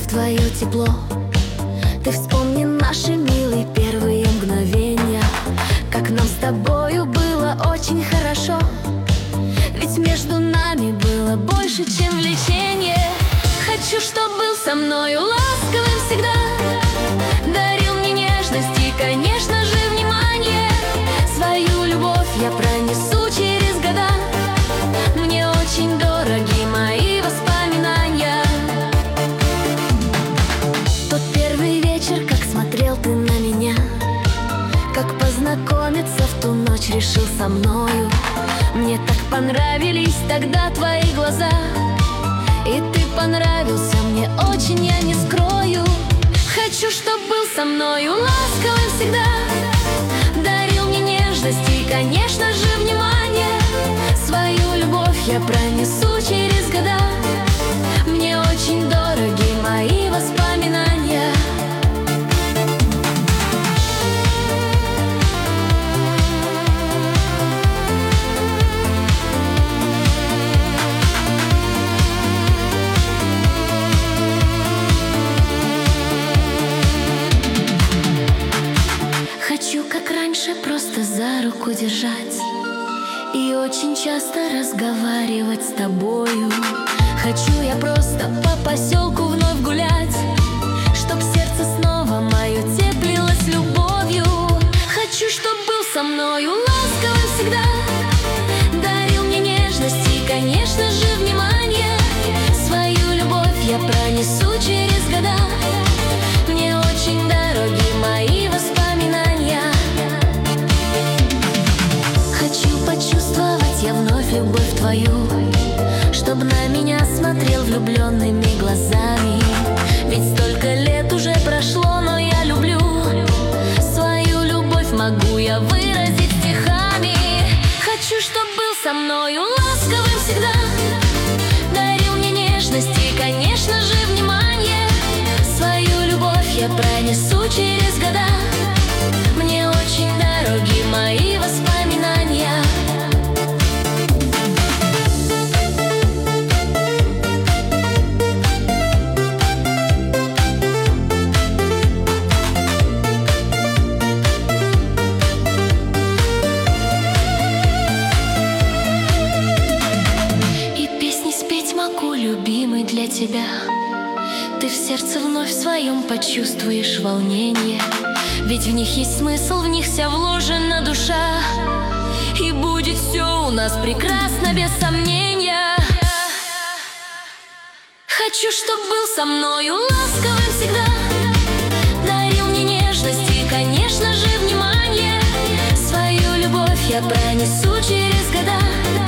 в твое тепло. Ты вспомни наши милые первые мгновения, как нам с тобою было очень хорошо. Ведь между нами было больше, чем влечение. Хочу, чтоб был со мною ласковым всегда, дарил мне нежность и, конечно же, внимание. Свою любовь я пронесу через года, мне очень дороги мои воспоминания. Тот первый вечер, как смотрел ты на меня, как познакомиться в ту ночь решил со мною. Мне так понравились тогда твои глаза, и ты понравился мне очень, я не скрою. Хочу, чтоб был со мною ласковым всегда, дарил мне нежность и, конечно же, внимание. Свою любовь я пронесу через года, мне очень дороги мои воспоминания. Хочу, как раньше, просто за руку держать и очень часто разговаривать с тобою. Хочу я просто по поселку вновь гулять, чтоб сердце снова мое теплилось любовью. Хочу, чтоб был со мною ласковым всегда, дарил мне нежность и, конечно же, внимание. Свою любовь я пронесу через года, мне очень дороги мои воспоминания. Хочу почувствовать я вновь любовь твою, чтоб на меня смотрел влюбленными глазами. Ведь столько лет уже прошло, но я люблю. Свою любовь могу я выразить стихами. Хочу, чтоб был со мною ласковым всегда, дарил мне нежность и, конечно же, внимание. Свою любовь я пронесу через года, мне очень дороги мои воспоминания. И песни спеть могу, любимый, для тебя. Ты в сердце вновь в своем почувствуешь волнение, ведь в них есть смысл, в них вся вложена душа. И будет все у нас прекрасно, без сомнения. Хочу, чтоб был со мною ласковым всегда, дарил мне нежность и, конечно же, внимание. Свою любовь я пронесу через года,